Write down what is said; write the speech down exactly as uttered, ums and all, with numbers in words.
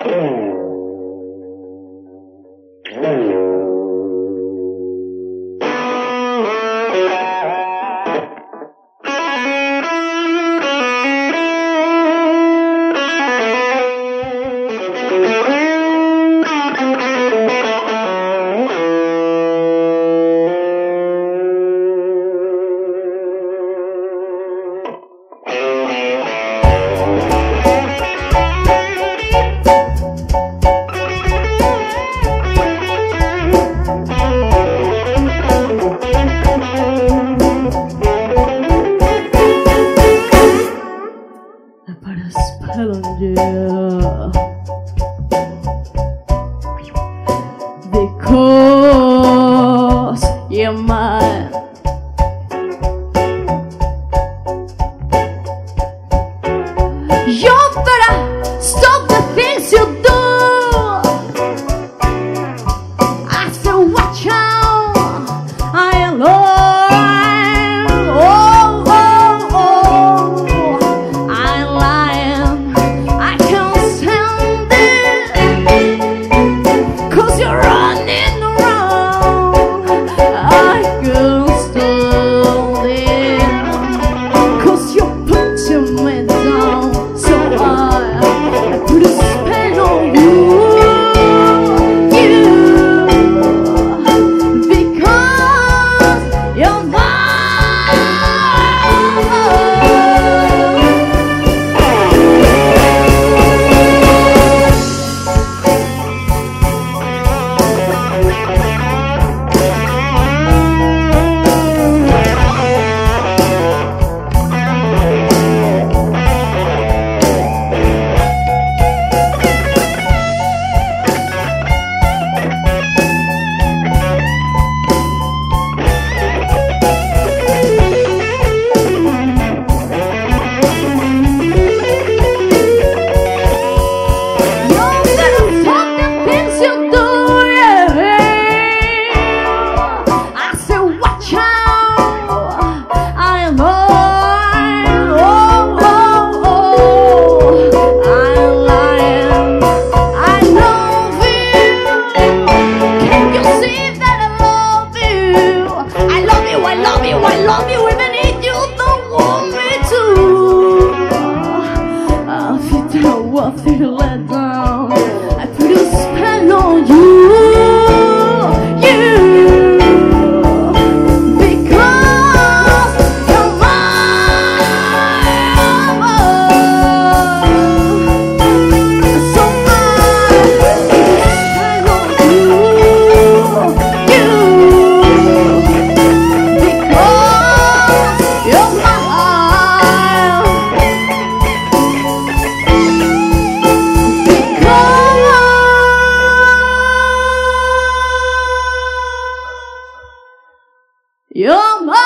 Because you're mine. You better stop the things you do. I said watch out, I am lying. Oh, oh, oh, I'm lying. I can't stand it, 'cause you're running around. I can't stand it, 'cause you're putting me down. So I, I put a spell on you, you, because you're mine. I love you even if you don't want me to. I feel that worth it to let down. I put a spell on you, you, because you're mine. So I put a spell on you, you. You're mine.